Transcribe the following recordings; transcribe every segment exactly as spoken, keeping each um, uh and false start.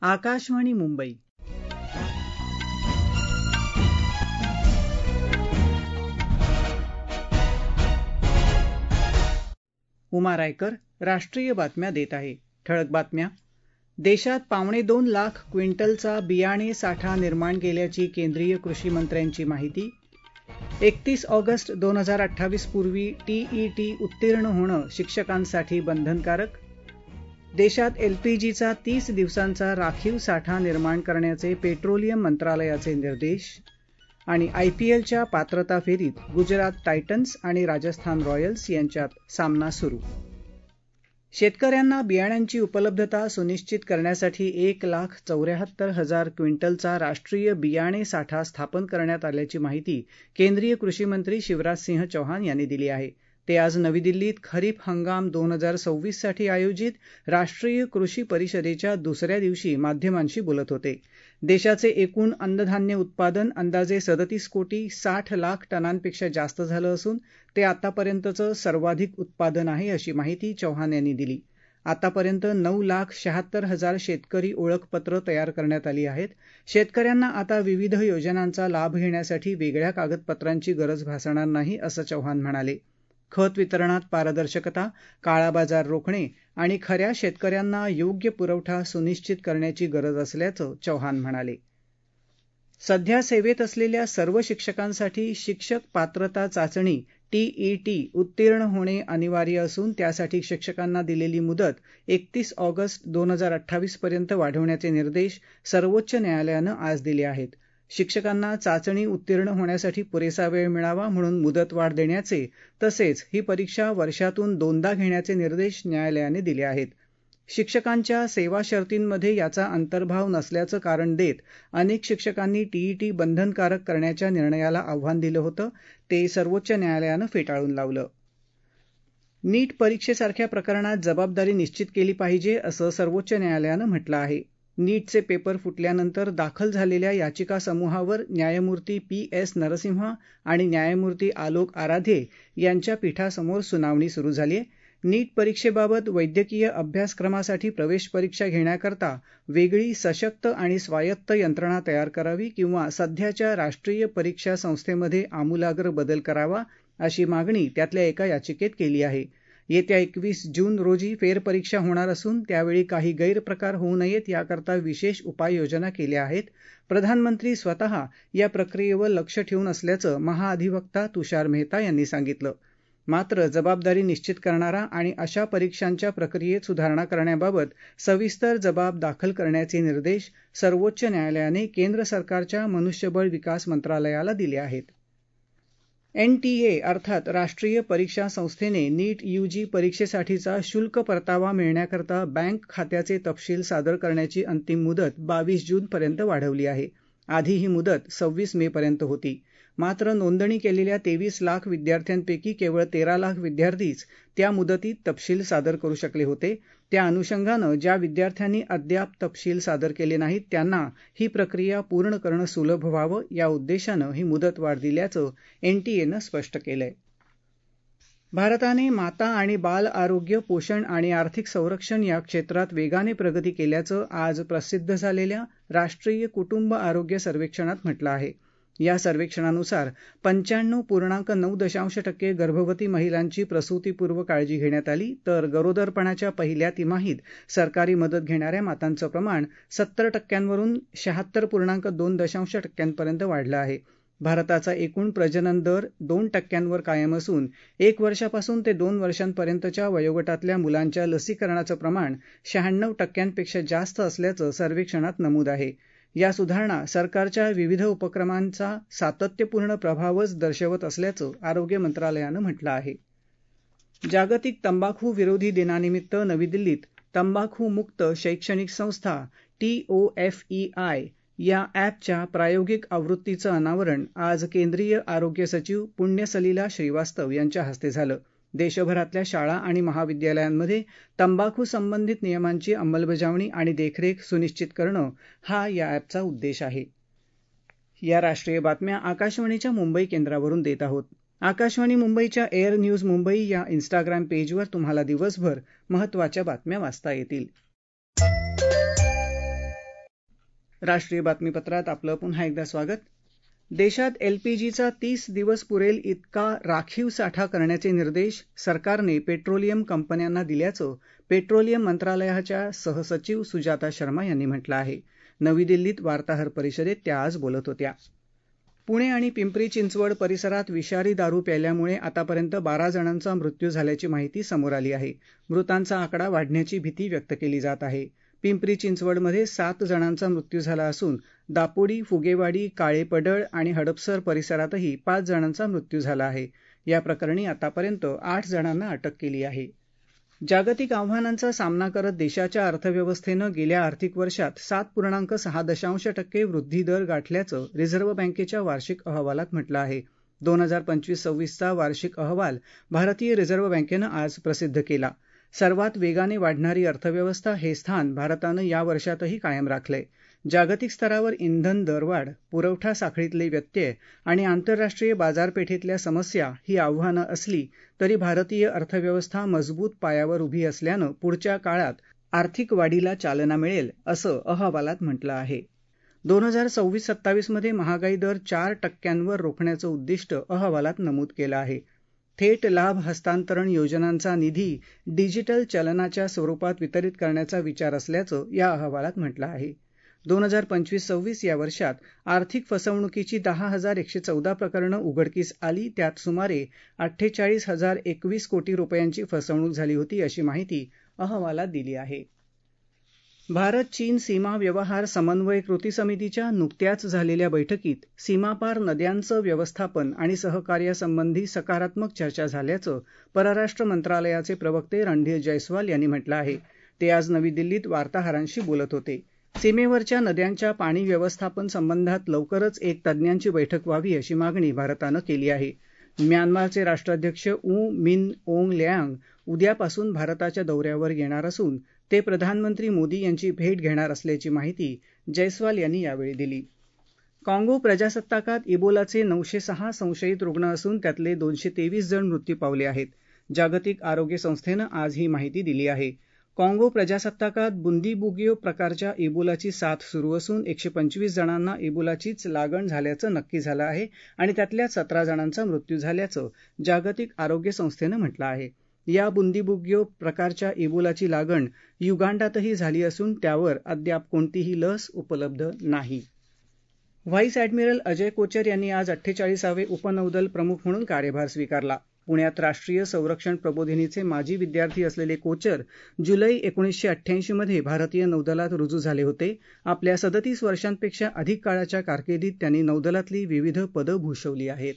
आकाशवाणी मुंबई. उमा रायकर राष्ट्रीय बातम्या देत आहे. ठळक बातम्या. देशात पावणे दोन लाख क्विंटलचा बियाणे साठा निर्माण केल्याची केंद्रीय कृषी मंत्र्यांची माहिती. एकतीस ऑगस्ट दोन हजार अठ्ठावीस पूर्वी टीईटी उत्तीर्ण होणं शिक्षकांसाठी बंधनकारक. देशात एलपीजीचा तीस दिवसांचा राखीव साठा निर्माण करण्याचे पेट्रोलियम मंत्रालयाचे निर्देश. आणि आयपीएलच्या पात्रता फेरीत गुजरात टायटन्स आणि राजस्थान रॉयल्स यांच्यात सामना सुरू. शेतकऱ्यांना बियाण्यांची उपलब्धता सुनिश्चित करण्यासाठी एक लाख चौऱ्याहत्तर हजार क्विंटलचा राष्ट्रीय बियाणे साठा स्थापन करण्यात आल्याची माहिती केंद्रीय कृषी मंत्री शिवराज सिंह चौहान यांनी दिली आहे. ते आज नवी दिल्लीत खरीप हंगाम दोन हजार सव्वीस साठी आयोजित राष्ट्रीय कृषी परिषदेच्या दुसऱ्या दिवशी माध्यमांशी बोलत होते. देशाचे एकूण अन्नधान्य उत्पादन अंदाजे सदतीस कोटी साठ लाख टनांपेक्षा जास्त झालं असून ते आतापर्यंतचं सर्वाधिक उत्पादन आहे, अशी माहिती चौहान यांनी दिली. आतापर्यंत नऊ लाख शहात्तर हजार शेतकरी ओळखपत्र तयार करण्यात आली आहेत. शेतकऱ्यांना आता विविध योजनांचा लाभ घेण्यासाठी वेगळ्या कागदपत्रांची गरज भासणार नाही, असं चौहान म्हणाले. खत वितरणात पारदर्शकता, काळा बाजार रोखणे आणि खऱ्या शेतकऱ्यांना योग्य पुरवठा सुनिश्चित करण्याची गरज असल्याचं चौहान म्हणाले. सध्या सेवेत असलेल्या सर्व शिक्षकांसाठी शिक्षक पात्रता चाचणी टीईटी उत्तीर्ण होणे अनिवार्य असून त्यासाठी शिक्षकांना दिलेली मुदत एकतीस ऑगस्ट दोन हजार अठ्ठावीस पर्यंत वाढवण्याचे निर्देश सर्वोच्च न्यायालयानं आज दिले आहेत. शिक्षकांना चाचणी उत्तीर्ण होण्यासाठी पुरेसा वेळ मिळावा म्हणून मुदतवाढ देण्याचे तसेच ही परीक्षा वर्षातून दोनदा घेण्याचे निर्देश न्यायालयाने दिले आहेत. शिक्षकांच्या सेवा शर्तींमध्ये याचा अंतर्भाव नसल्याचं कारण देत अनेक शिक्षकांनी टीईटी बंधनकारक करण्याच्या निर्णयाला आव्हान दिलं होतं. ते सर्वोच्च न्यायालयानं फेटाळून लावलं. नीट परीक्षेसारख्या प्रकरणात जबाबदारी निश्चित केली पाहिजे, असं सर्वोच्च न्यायालयानं म्हटलं आहे. नीटचे पेपर फुटल्यानंतर दाखल झालेल्या याचिका समूहावर न्यायमूर्ती पी एस नरसिम्हा आणि न्यायमूर्ती आलोक आराधे यांच्या पीठासमोर सुनावणी सुरू झाली आहे. नीट परीक्षेबाबत वैद्यकीय अभ्यासक्रमासाठी प्रवेश परीक्षा घेण्याकरता वेगळी सशक्त आणि स्वायत्त यंत्रणा तयार करावी किंवा सध्याच्या राष्ट्रीय परीक्षा संस्थेमध्ये आमूलाग्र बदल करावा, अशी मागणी त्यातल्या एका याचिकेत केली आहे. येत्या एकवीस जून रोजी फेरपरीक्षा होणार असून त्यावेळी काही गैरप्रकार होऊ नयेत याकरता विशेष उपाययोजना केल्या आहेत. प्रधानमंत्री स्वतः या प्रक्रियेवर लक्ष ठेवून असल्याचं महाअधिवक्ता तुषार मेहता यांनी सांगितलं. मात्र जबाबदारी निश्चित करणारा आणि अशा परीक्षांच्या प्रक्रियेत सुधारणा करण्याबाबत सविस्तर जबाब दाखल करण्याचे निर्देश सर्वोच्च न्यायालयाने केंद्र सरकारच्या मनुष्यबळ विकास मंत्रालयाला दिले आहेत. एनटीए अर्थात राष्ट्रीय परीक्षा संस्थेने नीट यूजी परीक्षेसाठीचा शुल्क परतावा मिळण्याकरता बँक खात्याचे तपशील सादर करण्याची अंतिम मुदत बावीस जूनपर्यंत वाढवली आहे. आधी ही मुदत सव्वीस मे पर्यंत होती. मात्र नोंदणी केलेल्या तेवीस लाख विद्यार्थ्यांपैकी केवळ तेरा लाख विद्यार्थीच त्या मुदतीत तपशील सादर करू शकले होते. त्या अनुषंगानं ज्या विद्यार्थ्यांनी अद्याप तपशील सादर केले नाहीत त्यांना ही प्रक्रिया पूर्ण करणं सुलभ व्हावं या उद्देशानं ही मुदतवाढ दिल्याचं एनटीएनं स्पष्ट केलंय. भारताने माता आणि बाल आरोग्य, पोषण आणि आर्थिक संरक्षण या क्षेत्रात वेगाने प्रगती केल्याचं आज प्रसिद्ध झालेल्या राष्ट्रीय कुटुंब आरोग्य सर्वेक्षणात म्हटलं आहे. या सर्वेक्षणानुसार पंच्याण्णव पूर्णांक नऊ दशांश टक्के गर्भवती महिलांची प्रसूतीपूर्व काळजी घेण्यात आली, तर गरोदरपणाच्या पहिल्या तिमाहीत सरकारी मदत घेणाऱ्या मातांचं प्रमाण सत्तर टक्क्यांवरून शहात्तर पूर्णांक दोन दशांश टक्क्यांपर्यंत वाढलं आहे. भारताचा एकूण प्रजनन दर दोन टक्क्यांवर कायम असून एक वर्षापासून ते दोन वर्षांपर्यंतच्या वयोगटातल्या मुलांच्या लसीकरणाचं प्रमाण शहाण्णव टक्क्यांपेक्षा जास्त असल्याचं सर्वेक्षणात नमूद आहे. या सुधारणा सरकारच्या विविध उपक्रमांचा सातत्यपूर्ण प्रभावच दर्शवत असल्याचं आरोग्य मंत्रालयानं म्हटलं आहे. जागतिक तंबाखू विरोधी दिनानिमित्त नवी दिल्लीत तंबाखू मुक्त शैक्षणिक संस्था टीओएफईआय या ॲपच्या प्रायोगिक आवृत्तीचं अनावरण आज केंद्रीय आरोग्य सचिव पुण्यसलिला श्रीवास्तव यांच्या हस्ते झालं. देशभरातल्या शाळा आणि महाविद्यालयांमध्ये तंबाखू संबंधित नियमांची अंमलबजावणी आणि देखरेख सुनिश्चित करणं हा या ॲपचा उद्देश आहे. या राष्ट्रीय बातम्या आकाशवाणीच्या मुंबई केंद्रावरून देत आहोत. आकाशवाणी मुंबईच्या एअर न्यूज मुंबई या इन्स्टाग्राम पेजवर तुम्हाला दिवसभर महत्त्वाच्या बातम्या वाचता येतील. राष्ट्रीय बातमीपत्रात आपलं पुन्हा एकदा स्वागत. देशात एलपीजीचा तीस दिवस पुरेल इतका राखीव साठा करण्याचे निर्देश सरकारने पेट्रोलियम कंपन्यांना दिल्याचं पेट्रोलियम मंत्रालयाच्या सहसचिव सुजाता शर्मा यांनी म्हटलं आहे. नवी दिल्लीत वार्ताहर परिषदेत त्या आज बोलत होत्या. पुणे आणि पिंपरी चिंचवड परिसरात विषारी दारू प्यायल्यामुळे आतापर्यंत बारा जणांचा मृत्यू झाल्याची माहिती समोर आली आहे. मृतांचा आकडा वाढण्याची भीती व्यक्त केली जात आहे. पिंपरी चिंचवडमध्ये सात जणांचा मृत्यू झाला असून दापोडी, फुगेवाडी, काळेपडळ आणि हडपसर परिसरातही पाच जणांचा मृत्यू झाला आहे. या प्रकरणी आतापर्यंत आठ जणांना अटक केली आहे. जागतिक आव्हानांचा सामना करत देशाच्या अर्थव्यवस्थेनं गेल्या आर्थिक वर्षात सात पूर्णांक सहा दशांश टक्के वृद्धिदर गाठल्याचं रिझर्व्ह बँकेच्या वार्षिक अहवालात म्हटलं आहे. दोन हजार पंचवीस सव्वीसचा वार्षिक अहवाल भारतीय रिझर्व्ह बँकेनं आज प्रसिद्ध केला. सर्वात वेगाने वाढणारी अर्थव्यवस्था हे स्थान भारतानं या वर्षातही कायम राखलंय. जागतिक स्तरावर इंधन दरवाढ, पुरवठा साखळीतले व्यत्यय आणि आंतरराष्ट्रीय बाजारपेठेतल्या समस्या ही आव्हानं असली तरी भारतीय अर्थव्यवस्था मजबूत पायावर उभी असल्यानं पुढच्या काळात आर्थिक वाढीला चालना मिळेल असं अहवालात म्हटलं आहे. दोन हजार सव्वीस सत्तावीसमध्ये महागाई दर चार टक्क्यांवर रोखण्याचं उद्दिष्ट अहवालात नमूद केलं आहे. थेट लाभ हस्तांतरण योजनांचा निधी डिजिटल चलनाच्या स्वरूपात वितरित करण्याचा विचार असल्याचं या अहवालात म्हटलं आहे. दोन हजार पंचवीस सव्वीस या वर्षात आर्थिक फसवणुकीची दहा हजार एकशे चौदा प्रकरणं उघडकीस आली. त्यात सुमारे अठ्ठेचाळीस हजार एकवीस कोटी रुपयांची फसवणूक झाली होती अशी माहिती अहवालात दिली आहे. भारत चीन सीमा व्यवहार समन्वय कृती समितीच्या नुकत्याच झालेल्या बैठकीत सीमापार नद्यांचं व्यवस्थापन आणि सहकार्यासंबंधी सकारात्मक चर्चा झाल्याचं परराष्ट्र मंत्रालयाचे प्रवक्ते रणधीर जयस्वाल यांनी म्हटलं आहे. ते आज नवी दिल्लीत वार्ताहरांशी बोलत होते. सीमेवरच्या नद्यांच्या पाणी व्यवस्थापन संबंधात लवकरच एक तज्ज्ञांची बैठक व्हावी अशी मागणी भारतानं केली आहे. म्यानमारचे राष्ट्राध्यक्ष ऊ मिन ओंग ल्यांग उद्यापासून भारताच्या दौऱ्यावर येणार असून ते प्रधानमंत्री मोदी यांची भेट घेणार असल्याची माहिती जयस्वाल यांनी यावेळी दिली. काँगो प्रजासत्ताकात इबोलाचे नऊशे सहा संशयित रुग्ण असून त्यातले दोनशे तेवीस जण मृत्यू पावले आहेत. जागतिक आरोग्य संस्थेनं आज ही माहिती दिली आहे. काँगो प्रजासत्ताकात बुंदीबुगियो प्रकारच्या इबोलाची साथ सुरू असून एकशे पंचवीस जणांना इबोलाचीच लागण झाल्याचं नक्की झालं आहे आणि त्यातल्या सतरा जणांचा मृत्यू झाल्याचं जागतिक आरोग्य संस्थेनं म्हटलं आहे. या बुंदीबुगियो प्रकारच्या इबोलाची लागण युगांडातही झाली असून त्यावर अद्याप कोणतीही लस उपलब्ध नाही. व्हाईस ॲडमिरल अजय कोचर यांनी आज अठ्ठेचाळीसावे उपनौदल प्रमुख म्हणून कार्यभार स्वीकारला. पुण्यात राष्ट्रीय संरक्षण प्रबोधिनीचे माजी विद्यार्थी असलेले कोचर जुलै एकोणीसशे अठ्ठ्याऐंशीमध्ये भारतीय नौदलात रुजू झाले होते. आपल्या सदतीस वर्षांपेक्षा अधिक काळाच्या कारकिर्दीत त्यांनी नौदलातली विविध पदं भूषवली आहेत.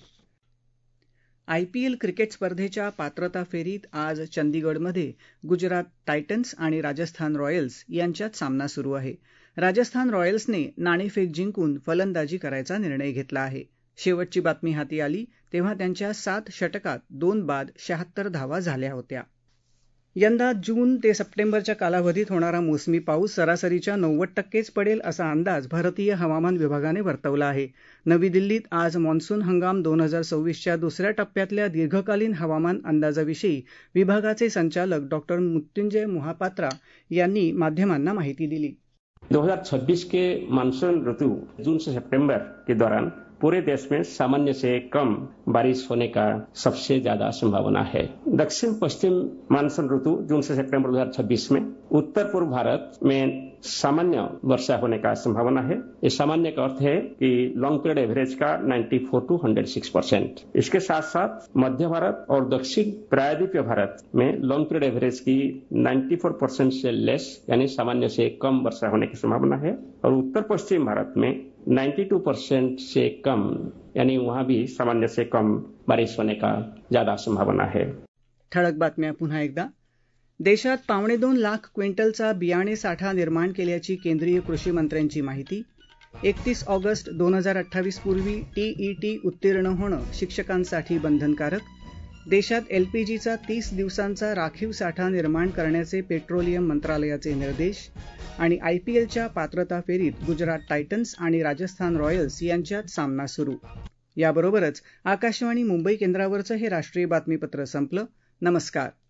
आयपीएल क्रिकेट स्पर्धेच्या पात्रता फेरीत आज चंदीगडमध्ये गुजरात टायटन्स आणि राजस्थान रॉयल्स यांच्यात सामना सुरू आहे. राजस्थान रॉयल्सने नाणेफेक जिंकून फलंदाजी करायचा निर्णय घेतला आहे. शेवटची बातमी हाती आली तेव्हा त्यांच्या सात षटकात दोन बाद शहात्तर धावा झाल्या होत्या. यंदा जून ते सप्टेंबरच्या कालावधीत होणारा मोसमी पाऊस सरासरीच्या नव्वद टक्केच पडेल असा अंदाज भारतीय हवामान विभागाने वर्तवला आहे. नवी दिल्लीत आज मॉन्सून हंगाम दोन हजार सव्वीसच्या दुसऱ्या टप्प्यातल्या दीर्घकालीन हवामान अंदाजाविषयी विभागाचे संचालक डॉक्टर मृत्युंजय मोहापात्रा यांनी माध्यमांना माहिती दिली. दो हजार छब्बीस के मानसून ऋतु जून से सितंबर के दौरान पूरे देश में सामान्य से कम बारिश होने का सबसे ज्यादा संभावना है. दक्षिण पश्चिम मानसून ऋतु जून से सितंबर दो हजार छब्बीस में उत्तर पूर्व भारत में सामान्य वर्षा होने का संभावना है. इस सामान्य का अर्थ है कि लॉन्ग पीरियड एवरेज का चौरानवे टू एक सौ छह परसेंट. इसके साथ साथ मध्य भारत और दक्षिण प्रायद्वीपीय भारत में लॉन्ग पीरियड एवरेज की चौरानवे परसेंट से लेस यानी सामान्य से कम वर्षा होने की संभावना है. और उत्तर पश्चिम भारत में बानवे परसेंट से कम यानी वहां भी सामान्य से कम बारिश होने का ज्यादा संभावना है. ठळक बातम्या पुन्हा एकदा. देशात पावणे दोन लाख क्विंटलचा बियाणे साठा निर्माण केल्याची केंद्रीय कृषी मंत्र्यांची माहिती. एकतीस ऑगस्ट दोन हजार अठ्ठावीस पूर्वी टीईटी उत्तीर्ण होणं शिक्षकांसाठी बंधनकारक. देशात एलपीजीचा तीस दिवसांचा राखीव साठा निर्माण करण्याचे पेट्रोलियम मंत्रालयाचे निर्देश. आणि आयपीएलच्या पात्रता फेरीत गुजरात टायटन्स आणि राजस्थान रॉयल्स यांच्यात सामना सुरू. याबरोबरच आकाशवाणी मुंबई केंद्रावरचं हे राष्ट्रीय बातमीपत्र संपलं. नमस्कार.